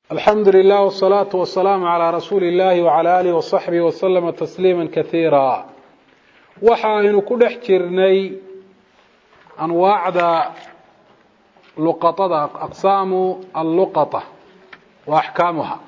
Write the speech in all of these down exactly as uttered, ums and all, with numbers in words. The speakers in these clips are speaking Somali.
الحمد لله والصلاة والسلام على رسول الله وعلى آله وصحبه وسلم تسليما كثيرا وحاين كدح جرني أنواع لقطة أقسام اللقطة وأحكامها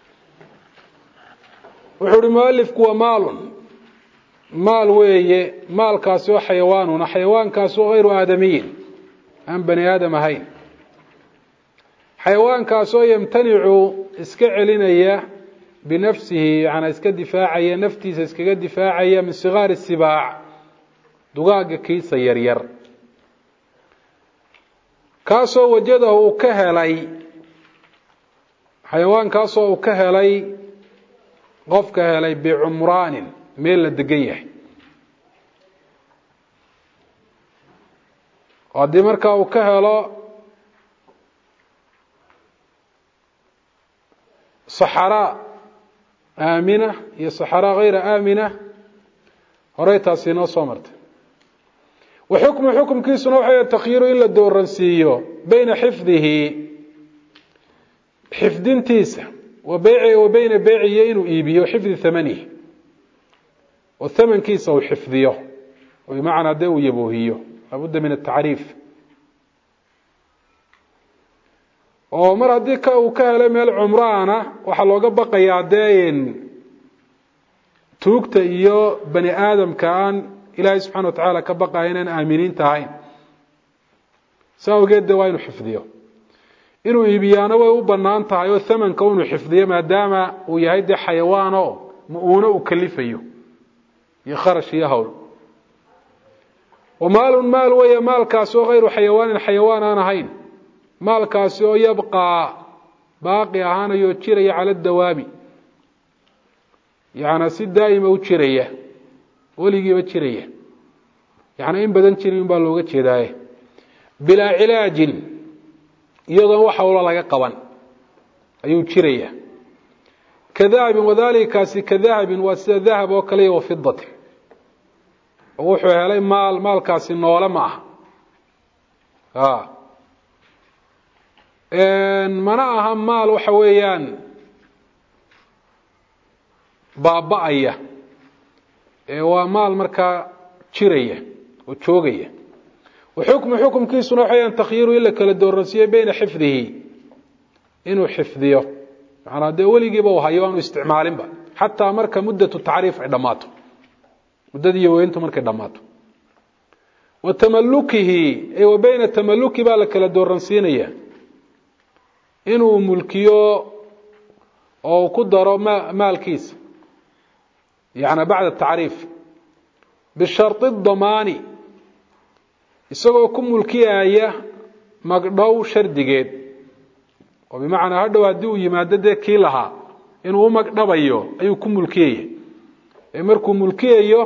وحول مؤلف كوا مال مال ويه مال كاسو حيوان حيوان كاسو غير آدميين أم بني آدم هين حيوان كاسو يمتنع اسك علينيا بنفسه يعني اسك دفاعية نفتيس اسك دفاعية من صغار السباع دقاق كيس يرير كاسو وجده كهلي حيوان كاسو كهلي قف كهلي بعمران ميل الدقيح وعدي مركا وكهلا صحراء آمنة هي صحراء غير آمنة هريتها سينا صمرت وحكم حكم كيس نوعية تخيير إلا الدورنسيو بين حفظه حفظ تيسة وبيعه وبين بيعيين وإيبيه وحفظ ثمنه والثمن كيسه وحفظيه وبمعنى دو يبوهيه لابد من التعريف oo mar hadii ka uu ka helay meel cumraana waxa looga baqayaa deeyn tuugta iyo bani aadamka aan ilaahay subhanahu wa ta'ala ka baqayeen aaminiin tahay saawgeed waa inuu xifdiyo inuu iibiyaana way u banaan tahay oo thamanka inuu xifdiyo maadaama uu yahay de xayawaan oo muuna u kalifayo iyo kharash iyo hawl ومال مال ويا مال كاسو غير حيوان حيوان أنا هين مال كاسو يبقى باقي أهانا يوتشيري على الدوام يعني سيد دائما وتشيريه وليجي وتشيريه يعني إن بدن تشيري باللغة تشيريه بلا علاج يضع حول الله قوان أيو تشيريه كذهب وذلك كاسي كذهب وذهب وكليه وفضة wuxuu helay maal maalkaasi noole ma aha ha een mana aha maal waxa weeyaan baaba'aya ee waa maal marka jiraya oo joogaya وحكم حكم kiisuna waxa aan takhyiru ila kala dooransiyo bayna xifdihi inuu xifdiyo macna de waligiiba uu hayo aanu isticmaalin ba hatta marka muddatu taariif ay dhamaato مددي وينتم مركي دماتو وتملكه اي وبين تملكه بالك لا دورنسينيا انه ملكيو او كدرو مالكيس يعني بعد التعريف بالشرط الضماني isagoo ku mulkiyaya magdhow shardigeed oo bimaana hadhow hadii uu yimaado de kii laha inuu magdhabayo ayuu ku mulkiyay ee markuu mulkiyayo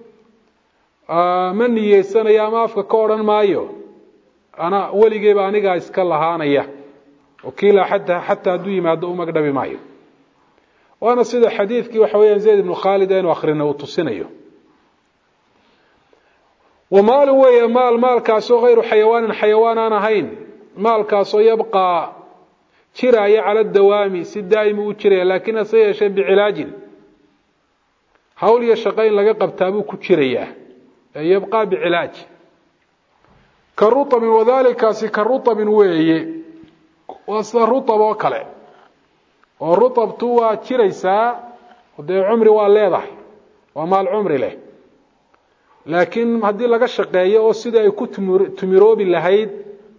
man yeesanaya ama afka ka oran maayo ana waligeeba aniga iska lahaanaya oo kiila hatta hatta haduu yimaado u magdhabi maayo waana sida xadiidkii waxa weeyaan Zayd ibn Khalid aynu akhrina uu tusinayo ومال ويا مال مال كاسو غير حيوان حيوان انا هين مال كاسو يبقى جرايه على الدوام سدايم و جريه لكن سيشه بعلاج حول يشقين لغا قبتابو ku jiraya يبقى بعلاج كالرطب وذلك سي كالرطب ويه وصرطب وكله والرطب تو جريسا ودي عمري waa leedahay ومال عمري له لكن hadii laga shaqeeyo oo sida ay ku tumiroobi lahayd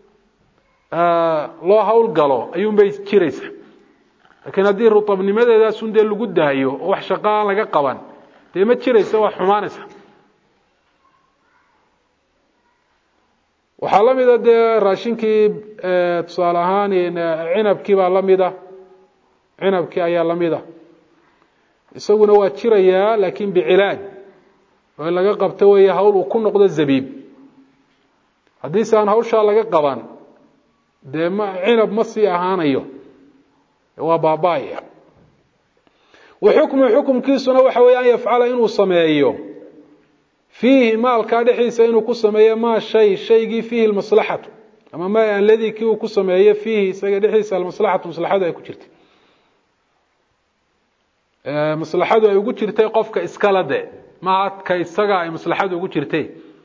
loo hawl galo ayuu bay jiraysa laakiin hadii rutabnimadeeda sunde lagu daayo oo wax shaqaan laga qaban de ma jiraysa wax xumaanaysa waxa la mid ah de raashinkii tusaale ahaan cinabkii baa la mid ah cinabkii ayaa la mid ah isaguna waa jiraya laakiin biilaaj oo laga qabto way hawl uu ku noqdo zabiib hadii saan hawsha laga qaban de ma cinab ma si ahaanayo waa baabaaya وحكم حكم كيسنا waxa weeyaan yafcala inuu sameeyo fihi maalka dhixisa inuu ku sameeyo ma shay shaygi fihi maslahatu ama ma alladhi ki uu ku sameeyo fihi isaga dhixisa maslahatu maslahada ay ku jirto maslaxadu ay ugu jirtay qofka iskala de ma ka isaga ay maslaxadu ugu jirtay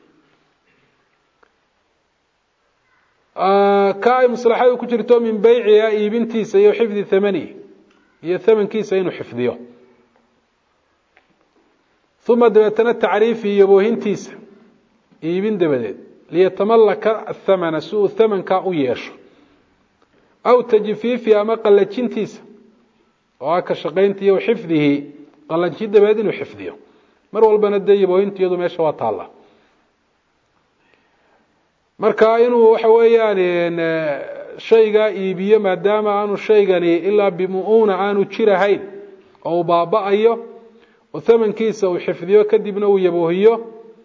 ka ay maslaxadu ku jirto min bayciha iibintiisa iyo xifdi thamani iyo thamankiisa inuu xifdiyo ثم دبتنا التعريف يبوهنتيس إيبين دبدت ليتملك الثمن سوء الثمن كأويش أو تجفيف أما قلتشنتيس وهكا شقينتي وحفظه قلتشن دبدين وحفظه مروا البند يبوهنتي يضو ماشا وطالة مركا إنه وحويان شيئا إيبيا ما دام عنه شيئا إلا بمؤونة عنه تشيرهين أو بابا أيه وثمن كيسة وحفظيه كدبنا ويبوهيه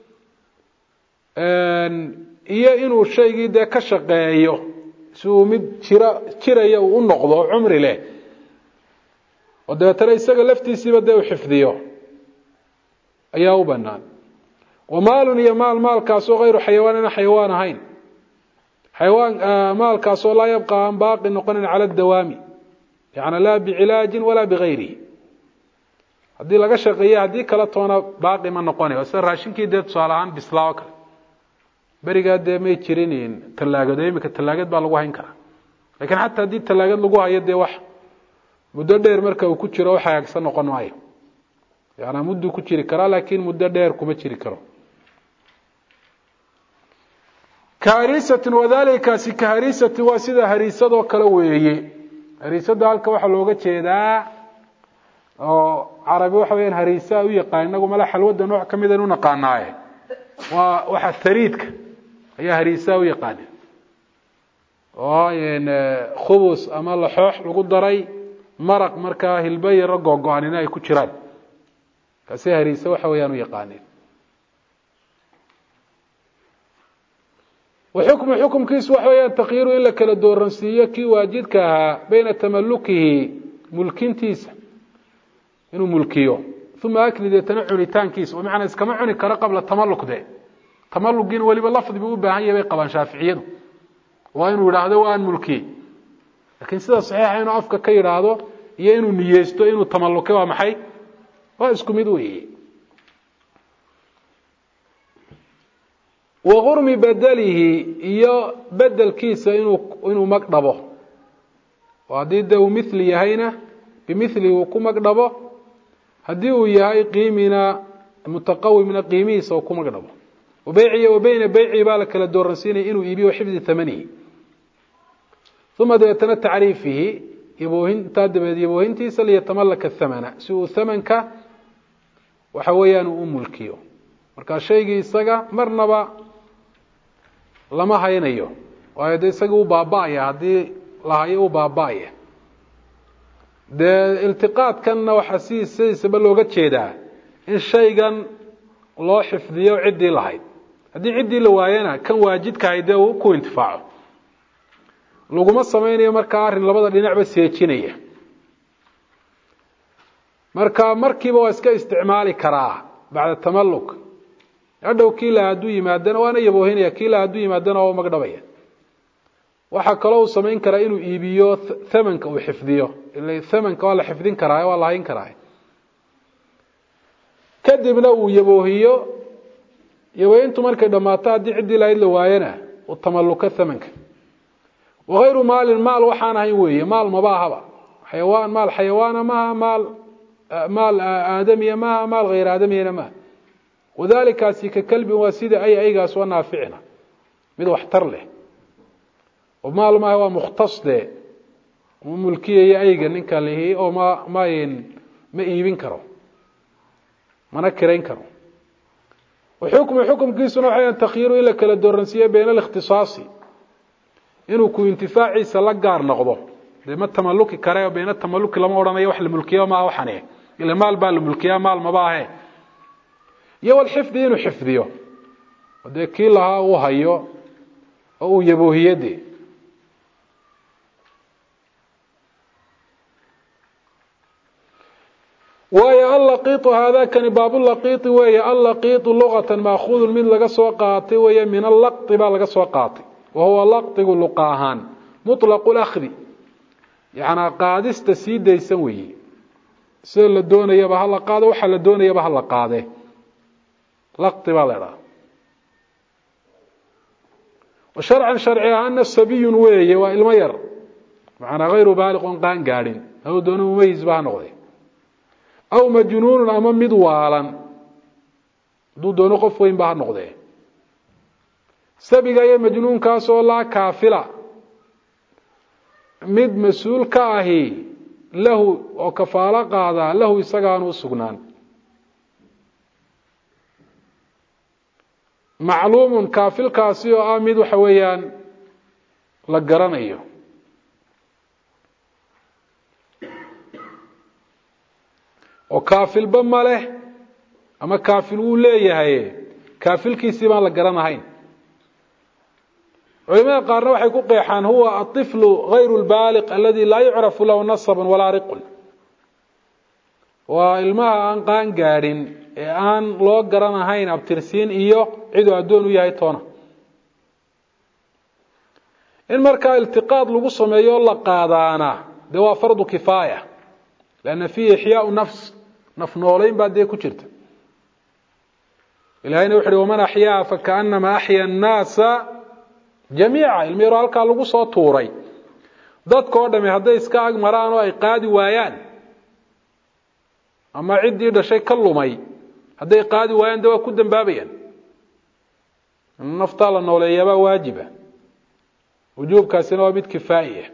iyo inuu shaygiida ka shaqeeyo suu mid jira jiraya uu noqdo umri leh oo dabeetana isaga laftiisiiba de uu xifdiyo ayaa u banaan ومال iyo maal maalkaas oo غير حيوان ana xayawaan ahayn xayawaan maalkaas oo la yabqa aan baaqi noqonin على الدوام يعني لا بعلاج ولا بغيره hadii laga shaqeeyo hadii kala toona baaqi ma noqonayo sida raashinkii deed salaam bislaaw kale bariga de may jirinin talaagado imika talaagad baa lagu hayn karaa laakiin hatta hadii talaagad lagu hayo de wax muddo dheer marka uu ku jiro waxa ayagsan noqon maayo yaana muddo ku jiri kara laakiin muddo dheer kuma jiri karo kaarisatin wadaalika si kaarisati waa sida hariisado kala weeye hariisada halka waxa looga jeedaa oo عربي waxa weeyaan hariisa u yaqaan inagu mala xalwada nooc kamid ah u naqaanaaye waa waxa thariidka ayaa hariisa u yaqaan oo in khubus ama laxoox lagu daray maraq marka hilbay rago go'aanina ay ku jiraan kaasi hariisa waxa weeyaan u yaqaaneen وحكم حكم كيس waxa weeyaan taqyiir in la kala dooransiiyo ki waajidka ah bayna tamallukihi mulkintiisa inuu mulkiyo ثم أكل تنعونيتان كيس ومعنى إسكما عوني كرا قبل التملق ده تملق جين ولي باللفظ بيقول بهاي يبي قبل شافعيه وإنه هذا وان ملكي لكن سيدا صحيح إنه أفكا كير هذا هي إنه نيستو إنه تملقه ومحي وإسكم يدوي وغرم بدله يا بدل كيس إنه إنه مقربه وعديده مثلي هينه بمثله وكم مقربه haddii uu yahay qiimina mutaqawwi min qiimihiisa oo kuma gadabo وبيعي وبين بيعي بالك kala dooransiinay inuu iibiyo xifdi thamani ثم دتنا تعريفه يبوهن تادبد يبوهنتيس ليتملك الثمن سو ثمنك waxa weeyaan uu mulkiyo marka shayga isaga marnaba lama haynayo waayo isaga uu baabaaya hadii la hayo uu baabaaya de iltiqaad kanna waxa siisayba looga jeedaa in shaygan loo xifdiyo cidii lahayd hadii cidii la waayana kan waajidka hayde uu ku intifaaco laguma sameeyo marka arin labada dhinacba seejinaya marka markiiba waa iska isticmaali karaa bacda tamalluk hadhow kiila haduu yimaadana waana yaboohinaya kiila haduu yimaadana oo magdhabaya waxa kale uu sameyn karaa inuu iibiyo thamanka uu xifdiyo ilaa thamanka waa la xifdin karaa waa la hayn karaa kadibna uu yaboohiyo yaboohintu markay dhamaato hadii cidii la ila waayana uu tamalluka thamanka وغير مال المال وحنا هي ويه مال مباهبه حيوان مال حيوان ما مال مال آدمي ما مال غير آدمي ما وذلك سيك كلب وسيد أي أيقاس ونافعنا مذ واحتر له ومال ما هو مختص له وملكية أيقا ننك اللي هي أو ما ما ين ما يبنكره ما نكرينكره وحكم حكم كيسنا حيا تخيير إلى كلا الدورنسية بين الاختصاصي إنه كو انتفاعي سلقار نقضه لما التملك كرايو بين التملك لما ورنا يوحل الملكية وما وحنيه إلا مال بال الملكية مال مباهي يو الحفظ إنه حفظيه وده كيلها وهيو أو يبوه يدي ويا اللقيط هذا كان باب اللقيط ويا اللقيط لغة مأخوذ من لغة سوقاتي ويا من اللقط بالغة سوقاتي وهو لقط لقاهان مطلق الأخذ يعني قادس تسيد يسوي sida la doonayaba ha la qaado waxa la doonayaba ha la qaade laqti baa la yidhaha وشرعا شرعي أن السبي ويه وإلما ير معنا غير بالغ قان قارن أو دون مميز بها نقضي أو مجنون أمام مدوالا دو دون قف وين بها نقضي سبي يا مجنون كاسو الله كافلة مد مسؤول كاهي له وكفالة قاضى له يسقان وسقنان معلوم كافل كاسيو آمد وحويان لقران ايو وكافل بماله اما كافل وليه هاي كافل كيسيبان لقران هاين علماء قارنوا حيكون قيحان هو الطفل غير البالغ الذي لا يعرف له نصبا ولا رق والماء أن قان قارن أن لو قرنا هين أبترسين إيو عدو أدون وياي تونا إن مركا التقاط لقصة أيو الله قادانا دوا فرض كفاية لأن فيه إحياء نفس نفنولين بعد دي كترت إلهينا وحري ومن أحياء فكأنما أحيا الناس جميعا الميرو هلكا لقصة طوري ضد كودمي هذا إسكاق مرانو أي قادي وايان أما عدي ده شيء كلمي هذا قادي وين دوا كدن بابيا النفطال النولية واجبة وجوب كاسنة وبيت كفاية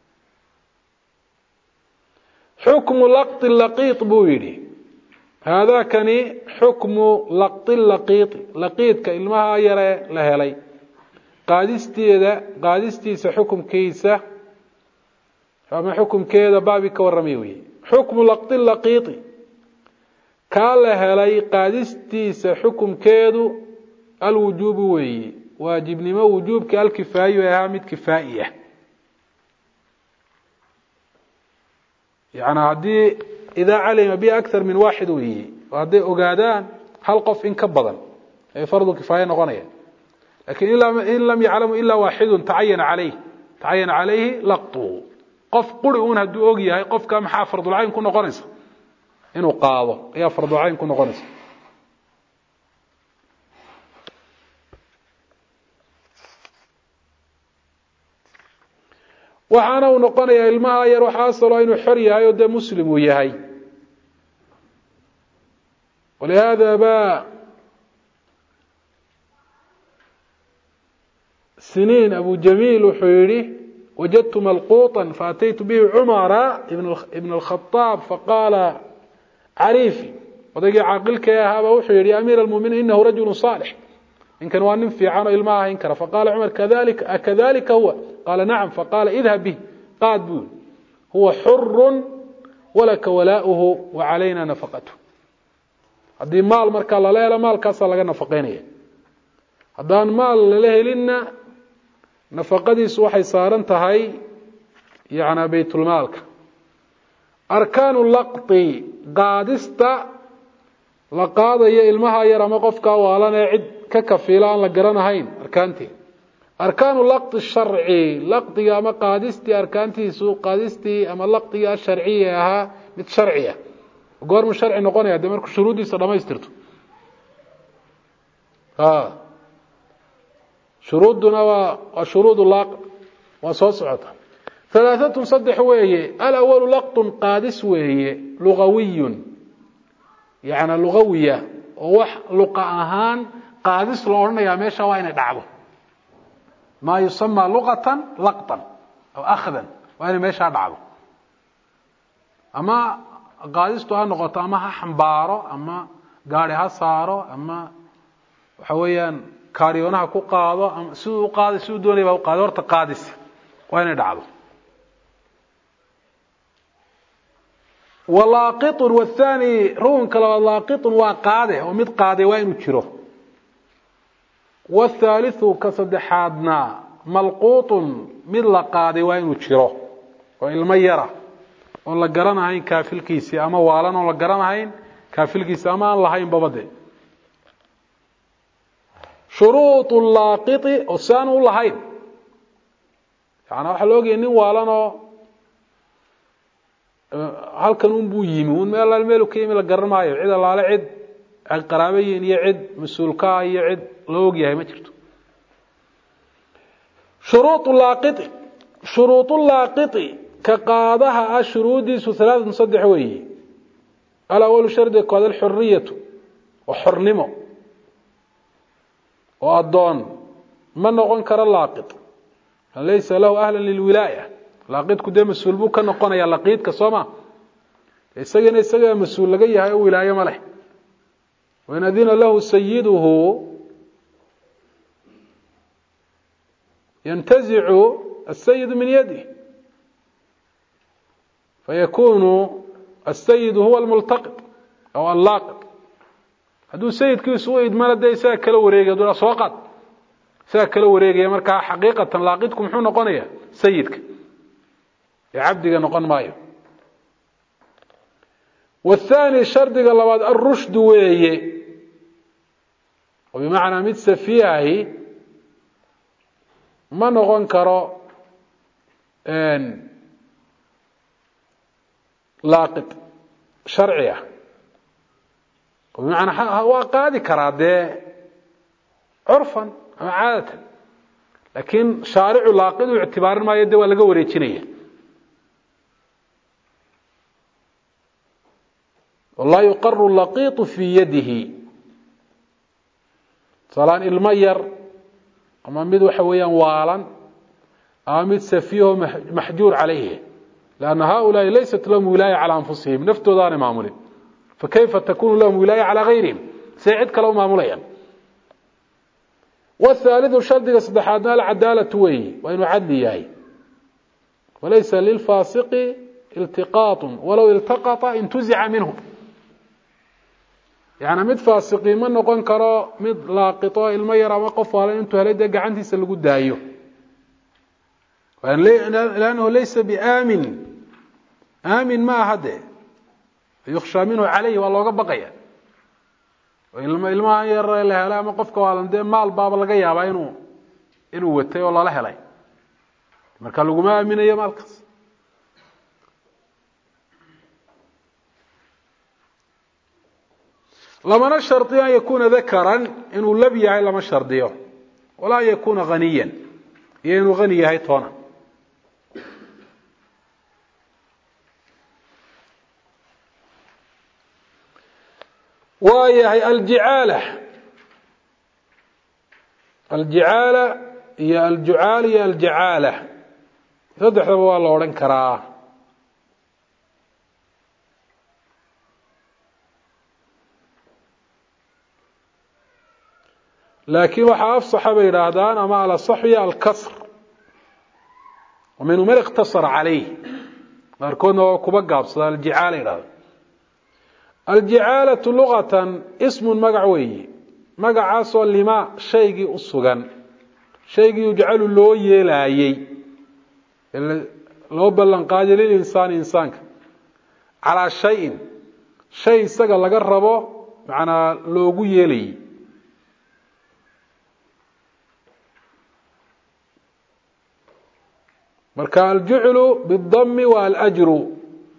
حكم لقط اللقيط بويري هذا كان حكم لقط اللقيط لقيط كإلمها يرى لهلي قادستي ذا قادستي سحكم كيسة فما حكم كذا بابي كورميوي حكم لقط اللقيط قال لهلي قادستي سحكم كيدو الوجوب وي واجب نما وجوب كالكفاية وهامد كفائية يعني هذه إذا علم بي أكثر من واحد وي وهذه أقادان هل قف إن كبضا أي فرض كفاية نغنية لكن إن لم يعلم إلا واحد تعين عليه تعين عليه لقطه قف قرئون هدو أقيا قف كام حافظ العين كنا غنسا إنه قاضي يا فرض العين كنا غنسا waxaana uu noqonayaa ilmaha yar waxa asal inuu xor yahay oo de muslim uu yahay ولهذا با سنين أبو جميل وحيري وجدت ملقوطا فأتيت به عمر ابن الخطاب فقال عريفي وذلك عقلك يا هذا وحيري أمير المؤمنين إنه رجل صالح إن كان وان في عنه الماء إنكر فقال عمر كذلك أكذلك هو قال نعم فقال اذهب به قاد بول هو حر ولك ولاؤه وعلينا نفقته هذه مال مركا الله لا مال كاسا لغا نفقينيه هذان مال لله لنا نفقديس waxay saaran tahay yaana baytul maalka arkaanu laqti qaadista la qaadayo ilmaha yar ama qofka waalana cid ka kafiilaan la garanahayn arkaantii arkaanu laqti sharci laqtiga ama qaadisti arkaantiisu qaadisti ama laqtiga sharciga aha mid sharciya goormu sharci noqonaya de markuu shuruudiisa dhameystirto ha shuruuduna waa shuruud laq wa soo socota ثلاثه صدح weeye الاول لقط قادس weeye لغوي يعني لغويه oo wax luqa ahaan qaadis loo oranayaa meesha waa inay dhacdo ma yusamma luqatan laqtan aw akhdan waa inay meesha dhacdo ama qaadistu ha noqoto ama ha xambaaro ama gaari ha saaro ama waxa weeyaan kaariyoonaha ku qaado ama sidoo u qaado sidoo doonayba u qaado horta qaadis waa inay dhacdo ولاقط والثاني رون كلا لاقط وقاده ومد قاده وين جيرو والثالث كصدحادنا ملقوط مد لقاده وين جيرو والميره ولا غرانهين كافلكيسي اما والان ولا غرانهين كافلكيسي اما ان لهين ببده شروط اللاقط وسان لهين يعني waxa loo geeyay nin waalano halkan un buu yimi un meel meel ka yimi la garan maayo cid alaale cid qaraabayn iyo cid mas'uulka iyo cid loo og yahay ma jirto shuruuط laaqit shuruuط laaqit ka qaadaha ashruudiisu ثلاثة صدح weeye الأول شرط قاد الحرية وحرنمه وأضان من نقول كر اللاقط ليس له أهلا للولاية لاقط كده مسؤول بو كان نقول يا لاقط كصما يسجن يسجن مسؤول لقيه هاي ولاية ملح وإن أذن له سيده ينتزع السيد من يده فيكون السيد هو الملتقط أو اللاقط هذا السيد كي سويد ما لديه ساكل وريقة دول أسواقات ساكل وريقة مركا حقيقة لاقطكم حون نقونية سيدك يا عبدك نقون مايو والثاني الشرط قال الله الرشد ويه وبمعنى متس فيها ما نقون كرو ان لاقط شرعيه وبمعنى هو قاضي كراده عرفا أو عادة لكن شارع لاقط واعتبار ما يده ولا وريجينيه والله يقر اللقيط في يده صلان المير اما مid waxa weeyaan waalan ama mid safiyo mahjuur عليه لأن هؤلاء ليست لهم ولاية على أنفسهم نفتودان معمولين فكيف تكون لهم ولاية على غيرهم سيعد كلو معمولين والثالث شرط صدحاتنا العدالة وهي وإن عدل ياي وليس للفاسق التقاط ولو التقط انتزع منه يعني مد فاسقي من نقول كرا مد لاقطاء المير ما قفوا انتو هليدا gacantiisa lagu daayo لأنه ليس بآمن آمن ما هذا يخشى منه عليه والله بقيا وإلما إلما يرى له لا ما قفك والله مال باب laga yaaba inuu inuu watay oo la helay marka lagu ma aaminayo maalkaas لما نشرط أن يكون ذكرا إنه لبيع لما شرطيه ولا يكون غنيا إنه غني هي طونا وهي الجعالة الجعالة هي الجعال هي الجعالة صدح والله ورن كراه لكن وحا أفصح بيرادان أما على صحية الكسر ومنه من اقتصر عليه ماركونه كبقى بصدى الجعالة إراد الجعالة لغة اسم مقعوي مقع عاصل لما شيء أصغن شيء يجعل له يلايي لو بلنقاج للإنسان إنسانك على شيء شيء سقل لقربه معنا لوغو يلي مركا الجعل بالضم والأجر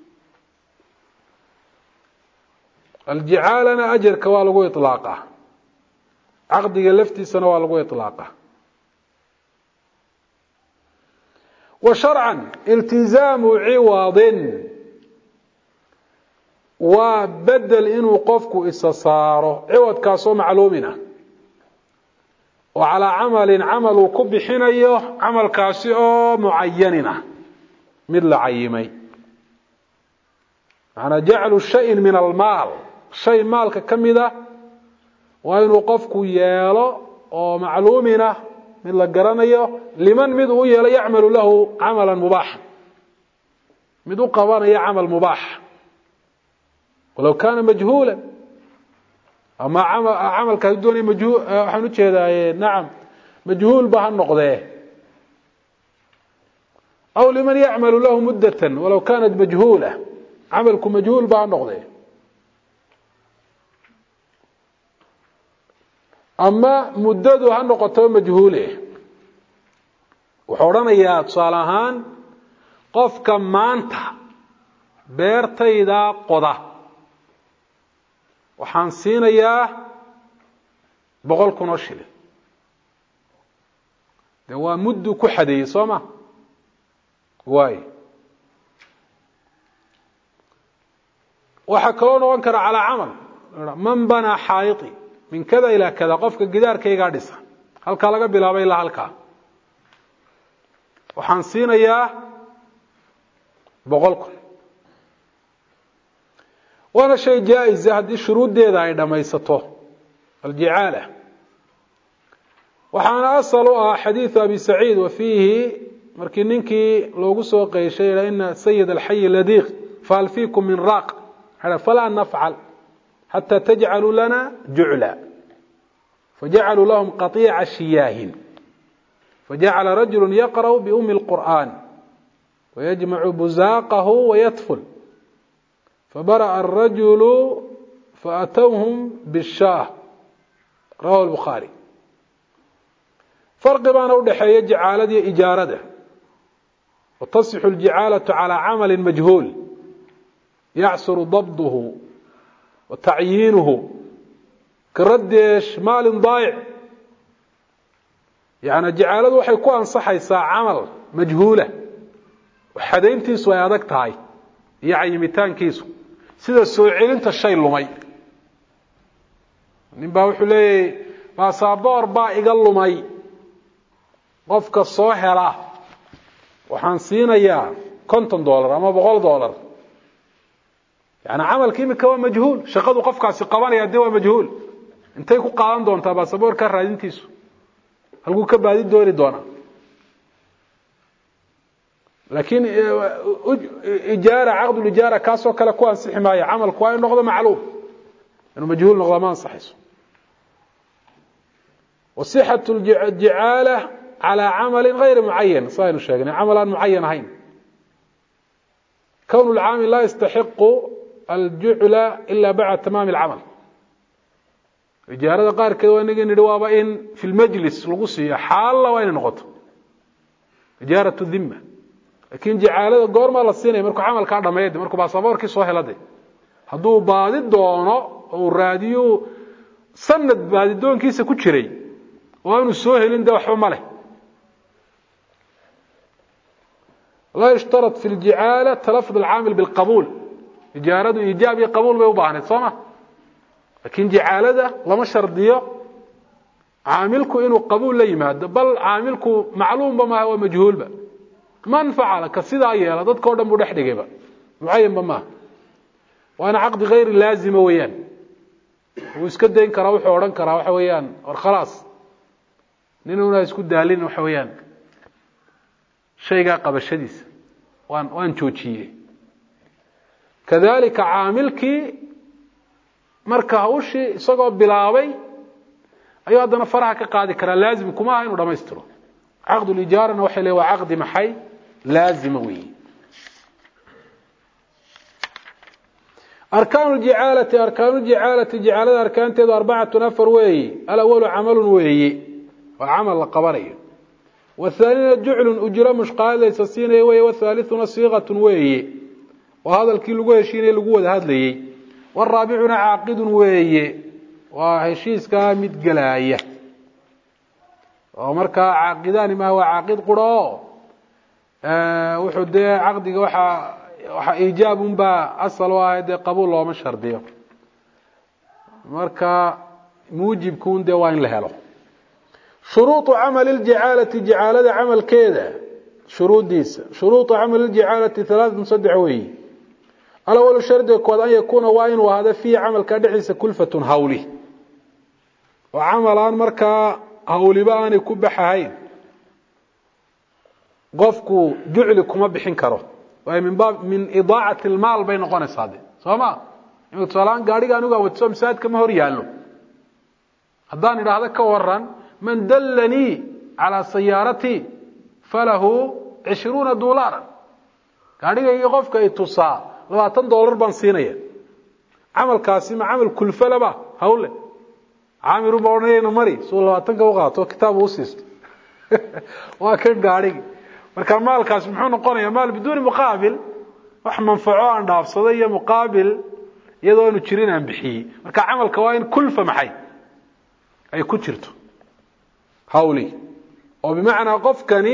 الجعالنا أجر كوالغو إطلاقه عقد لفتي سنوالغو إطلاقه وشرعا التزام عوض وبدل إنه قفك إسساره عوض كاسو معلومنا وعلى عمل عمل كب حينيه عمل كاسئ معيننا مثل عيمي أنا جعل الشيء من المال شيء مالك كمذا وإن وقفك يالا ومعلومنا مثل القرانية لمن مدو يالا يعمل له عملا مباحا مدو قوانا عمل مباح ولو كان مجهولا أما عمل عمل كدوني مجهول حنوش هذا نعم مجهول به النقطة أو لمن يعمل له مدة ولو كانت مجهولة عملكم مجهول به النقطة أما مدته النقطة مجهولة وحورنا يا تصالحان قف كم مانتا beertayda qoda waxaan siinayaa boqol kun oo shilin de waa muddo ku xadeeyay sooma waay waxa kaloo noqon kara ala amal man bana haayiti min kada ila kada qofka gidaarkayga dhisa halka laga bilaabay ilaa halka waxaan siinayaa boqol kun وانا شيء جائز هذه شروط ديدا اي دمeysato الجعاله waxaana asal ah xadiis abi saciid وفيه markii ninkii loogu soo qeyshay in sayyid al-hayy ladiq fal fiikum min raq hada fala naf'al hatta taj'alu lana ju'la faj'alu lahum qati'a shiyahin فجعل رجل يقرأ بأم القرآن ويجمع بزاقه ويطفل فبرأ الرجل فأتوهم بالشاه رواه البخاري فرق بين ودحيه جعاله إجارته وتصح الجعالة على عمل مجهول يعسر ضبطه وتعيينه كردش مال ضايع يعني جعاله waxay ku ansaxaysaa amal majhuula waxadeyntiisu ay adag tahay iyo cayimitaankiisu sida soo celinta shay lumay ninba wuxuu leeyahay passport baa iga lumay qofka soo hela waxaan siinayaa konton dollar ama boqol dollar yani amalkii imika waa majhuul shaqadu qofkaasi qabanaya dee waa majhuul intay ku qaadan doontaa passport ka raadintiisu halku ka baadi doori doona لكن إجارة عقد الإجارة كاسو كلا كوان صحي معي عمل كوان نقضى معلوم إنه مجهول نقضى ما صحيح وصحة الجعالة على عمل غير معين صاير الشيء عملا معين هين كون العامل لا يستحق الجعل إلا بعد تمام العمل إجارة قار كذا ونجي ندوابا إن في المجلس الغصية حالة وين نقط إجارة الذمة لكن جعالة قور ما لسينه مركو عمل كان دميد مركو باسبوركي soo helade haduu baadi doono oo raadiyo sanad baadi doonkiisa ku jiray oo aanu soo helin da waxba male لا يشترط في الجعالة تلفظ العامل بالقبول إجارة إيجابي قبول بيوبانه صما لكن جعالة لما شرطيه عاملكو إنه قبول لا يماد بل عاملكو معلوم بما هو مجهول بقى من فعل كسيدا يلا dadka oo dhan buu dhaxdhigayba muayyan bama waana aqdi غير لازم weeyaan uu iska deyn kara wuxuu oran kara waxa weeyaan war khalaas ninuna isku daalin waxa weeyaan shayga qabashadiisa waan waan joojiyay kadalika aamilki marka hawshi isagoo bilaabay ayuu hadana faraha ka qaadi kara laazim kuma ah inuu dhameystiro عقد الإجارة وحي له عقد محي لازموي أركان الجعالة أركان الجعالة جعالة أركان تيد أربعة نفر وي الأول عمل وي وعمل قبري والثاني جعل أجرى مش قال ليس سيني وي والثالث صيغة وي وهذا الكيل وي شيني لقوة هذا لي والرابع عاقد وي وهشيس كامد قلاية ومركا عاقدان ما هو عاقد قرو آه وحد عقد وحا وحا إيجاب با أصل واحد قبول لو مش شرطيه مركا موجب كون ديوان لهلو شروط عمل الجعالة جعالة عمل كذا شروط ديس شروط عمل الجعالة ثلاث مصدعوي الأول شرط يكون أن يكون واين وهذا في عمل كدحيس كلفة هولي وعملان مركا hawliba aanay ku baxahayn qofku ducli kuma bixin karo way min baab min idaa'at almaal bay noqonaysaa sooma inuu talaan gaariga anuga wadso misaad kama hor yaalo hadaan iraahdo ka waran man dallani ala sayyarati falahu عشرين دولار gaariga iyo qofka ay tusaa labaatan dollar baan siinaya amalkaasi ma amal kulfa laba hawle عامر بورنينا مري سو لباتن ka qaato kitaab uu siisto waa ka gaariga marka maalkaas muxuu noqonayaa maal bidoon muqaabil wax manfaco aan dhaafsaday iyo muqaabil iyadoo aanu jirin aan bixiyey marka camalka waa in kulfa maxay ay ku jirto hawli oo bimacnaa qofkani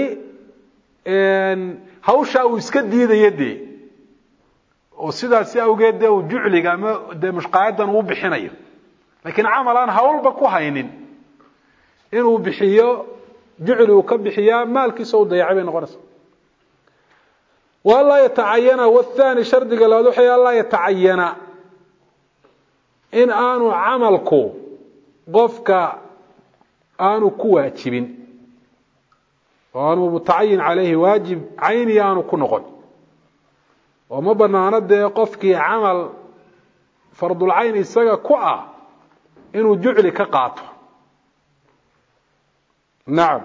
hawsha uu iska diidayay oo sidaas awgeed uu jucliga ama de mushqaadan uu bixinayo laakiin camalan hawlba ku haynin inuu bixiyo jucli uu ka bixiyaa maalkiisa uu dayacay noqonaysa wala yata'ayyana wathani shardiga labaad waxa alla yata'ayyana in aanu camalku qofka aanu ku waajibin waanu muta'ayyin alayhi waajib ayni aanu ku noqon وما بنانا ده قفكي عمل فرض العين isaga ku ah inuu jucli ka qaato نعم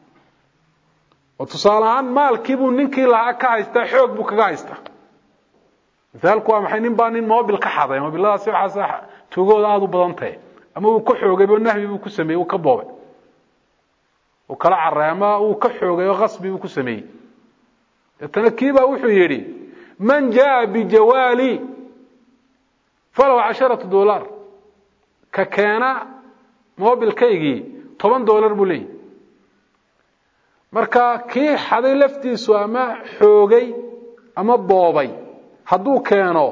وتصالحان مالكii buu ninkii lahaa ka haysta xoog buu kaga haysta مثالku waa maxay nin baa nin mobil ka xaday mobiladaas waxa sax tugooda aad u badan tahay ama uu ka xoogay buu nahbi buu ku sameeyay uu ka boobay uu kala careema uu ka xoogay qasbi buu ku sameeyay tankiiba wuxuu yiri من جاء بجوالي فلو عشرة دولار ككان موبيل كيجي طبعا دولار بولي مركا كي حدي لفتيسو اما خوغي اما بوبي هدو كانوا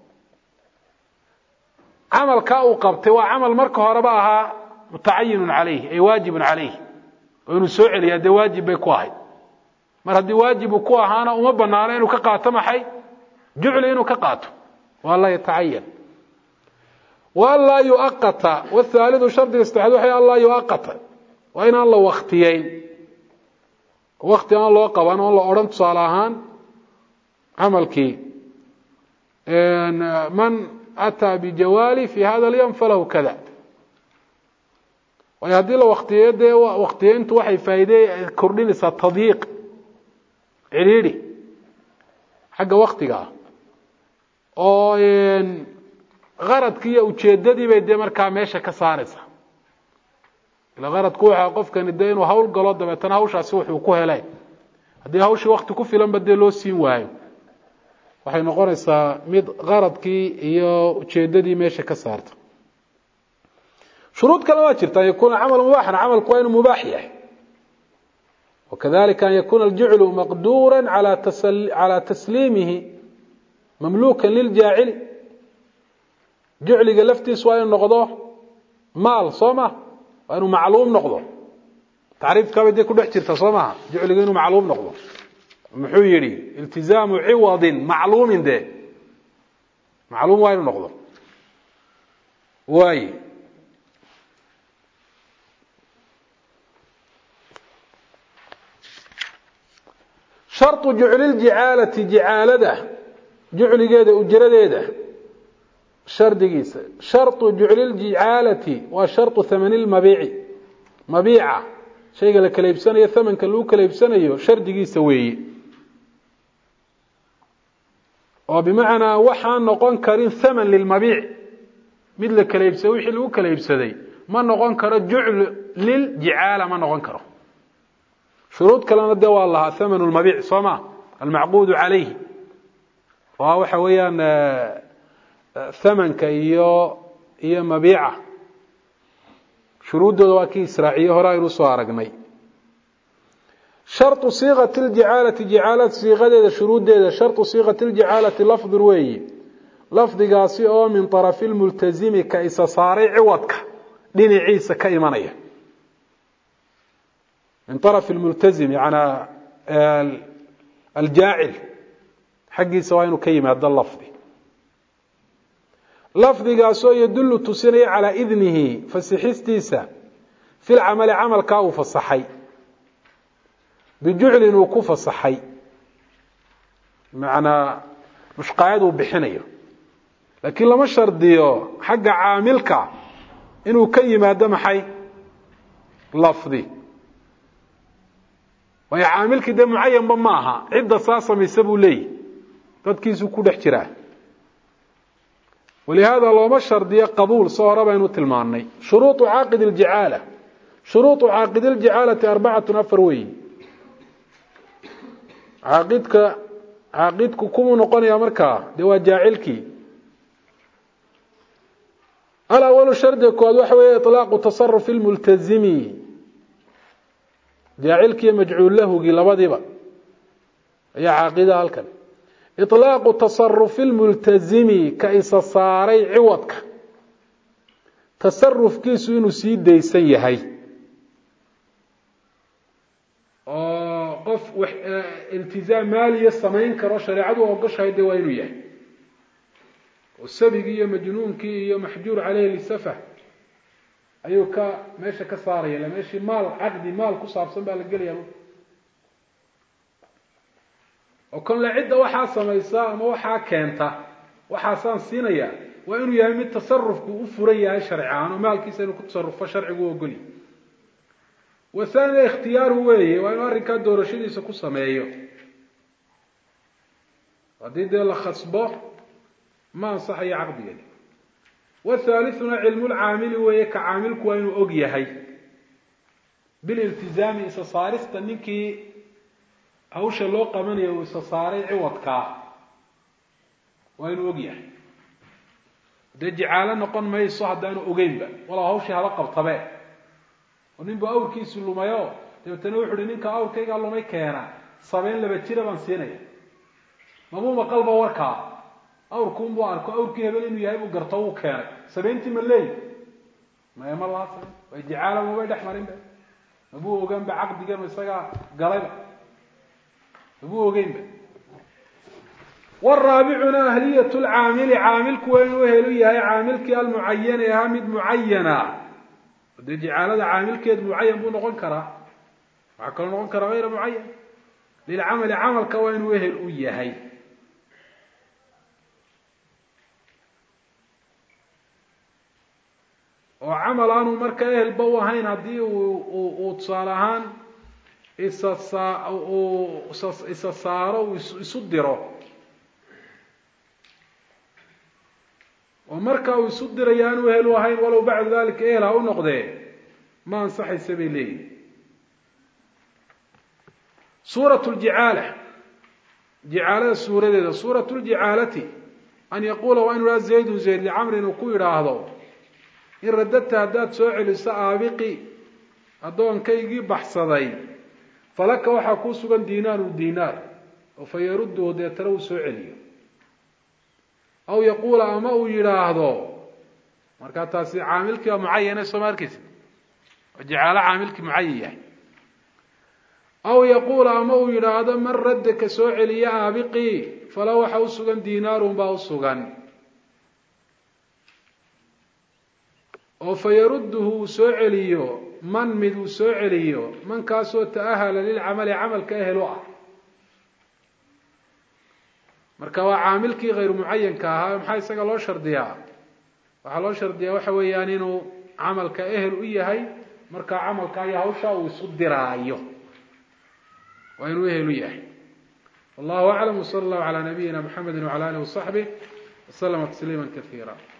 عمل كاو قبتي وعمل مركا هرباها متعين عليه اي واجب عليه وانو سوعل يا دي واجب بيكواهي mar hadii waajib ku ahaana uma banaana inuu ka qaato maxay jucli inuu ka qaato wala yata'ayyan wala yuqata والثالث شرط الاستحداث وحي الله يؤقت وين الله وقتيين وقت ان لو قبان oo la oran tusaalahan amalki ان من اتى بجوالي في هذا اليوم فله كذا وهذه الوقتيه وقتينtu waxay faa'iido kordhinaysa tadhiiq عريري حق وقتها oo een qaradkiiyo ujeedadii bay de markaa meesha ka saaraysa ila qaradku waxa qofkan inuu hawl galo dabeetana hawshaasi wuxuu ku helay hadii hawshi waqti ku filan badee loo siin waayo waxay noqonaysaa mid qaradkii iyo ujeedadii meesha ka saarta shuruud kale waa jirta yakuna amal mubaax amal ku inuu mubaax yahay وكذلك أن يكون الجعل مقدورا على تسل... على تسليمه مملوكا للجاعل جعل قلفتي سواء نقضه مال صومه وأنه معلوم نقضه تعريف كم يدي كل احتر تصومها جعل قلنه معلوم نقضه محيري التزام عوض معلوم ده معلوم وين نقضه واي شرط جعل الجعالة جعالده جعل جيده وجرده شرط جيسه شرط جعل الجعالة وشرط ثمن المبيع مبيعة شيء قال لك ليبسنيه ثمن كلو كليبسنيه شرط جيسه وي وبمعنى وحان نقون كرين ثمن للمبيع مثل كليبسه وحي لو كليبسدي ما نقون كره جعل للجعالة ما نقون كره شروط كلام الدواء الله ثمن المبيع صما المعقود عليه وهو حويا ثمن كيو هي مبيعه شروط دواء كي اسرائيل هراي رسو ارغني شرط صيغه الجعاله جعاله صيغه شروط ده شرط صيغه الجعاله لفظ روي لفظ قاسي او من طرف الملتزم كايس صاري عوضك دينيسا كايمانيه من طرف الملتزم يعني الجاعل حقي سواء كيما هذا اللفظ لفظ قاسو يدل تسيري على إذنه فسحستيسا في العمل عمل كاو فالصحي بجعل وكوف الصحي معنى مش قاعد وبحنيه لكن لما شرديو حق عاملك إنه كيما هذا محي لفظي ويعاملك ده معين بماها عدة صاصة ميسبوا لي تدكيسوا كل احتراه ولهذا لو مشر دي قبول صورة بين وتلماني شروط عاقد الجعالة شروط عاقد الجعالة أربعة أفروي عاقدك caaqidku kumuu noqonaya markaa dee waa jaacilkii. alawalu shardiga koowaad waxa weeye iطlaaqu tasarufi lmultazimi, jaacilkiiyo majcuul lahugii labadiiba ayaa caaqida halkan. iطlaaqu tasarufi lmultazimi ka isa saaray ciwadka tasarufkiisu inuu sii daysan yahay oo qof iltizaam maaliya samayn karo shareecadu ogoshahay dee waa inuu yahay. oo sabigii iyo majnuunkii iyo maxjuur caleyhi lisafah ayuu ka meesha ka saaraya. ila meeshii maal caqdi maal ku saabsan baa la gelaya. oo kon la cidda waxaa samaysa ama waxaa keenta waxaasaan siinaya waa inuu yahay mid tasarufku u furan yahay sharci ahaan oo maalkiisa inuu ku tasarufo sharcigu u ogoli. wathaniya ikhtiyaaru weeye waa inuu arrinkaa doorashadiisa ku sameeyo. haddii dee la khasbo ma ansaxayo caqdigani. wathaalithuna cilmu lcaamili weeye ka caamilku waa inuu og yahay bililtizaami isa saarista ninkii hawsha loo qabanayo uu isa saaray ciwadkaa waa inuu og yahay. dee jicaalo noqon mayso haddaanu ogeynba walaa hawshii haba qabtabe. oo nin buu awrkiisu lumayo dabeetana wuxu uhi ninka awrkaygaa lumay keena sabeyn laba jira baan siinaya. mabuu maqalba warkaa awrkuunbuu arko awrkii hebel inuu yahay buu garto wuu keenay sabeyntii ma leey maya ma laha sabeyn way jicaala mabay dhex marinba mabuu ogaanba caqdigan isagaa galayba mabuu ogeynba. waraabicuna ahliyat lcaamili caamilku waa inuu helu yahay caamilkii almucayan ee ahaa mid mucayana. dee jicaalada caamilkeed mucayan buu noqon karaa waxaa kaloo noqon karaa hayra mucayan. lilcamali camalka waa inuu ehel u yahay. oo camal aanu marka ehelba u ahayn haddii uu tusaale ahaan isa saa uu isa saaro uu isu diro oo marka uu isu dirayo aanu ehel u ahayn walow bacda dalika ehel ha u noqdee ma ansaxaysa bay leeyihin. suurat ljicaala jicaalada suuradeeda suurat ljicaalati an yaquula waa inu ihaa zaydun zayd licamri inuu ku yidhaahdo in radadta haddaad soo celiso aabiqi addoonkaygii baxsaday falaka waxaa kuu sugan diinaaru diinaar oo fa yarudduhu deetana uu soo celiyo. aw yaquula ama uu yidhaahdo markaa taasi caamilkii waa mucayane soo ma arkeysa oo jicaalo caamilkii mucayan yahay. aw yaquula ama uu yidhaahdo man radda ka soo celiya aabiqii fala waxa u sugan diinaarun baa u sugan oo fa yarudduhu uu soo celiyo man mid uu soo celiyo mankaasoo ta'ahala lilcamali camalka ehel u ah. marka waa caamilkii hayru mucayanka ahaa maxaa isaga loo shardiyaa waxaa loo shardiyaa waxa weeyaan inuu camalka ehel u yahay markaa camalka iyo hawsha uu isu diraayo waa inuu ehel u yahay. wallahu aclam wsala allahu calaa nabiyina mxamedi wacala alih wasaxbih waslama tasliima kaiira.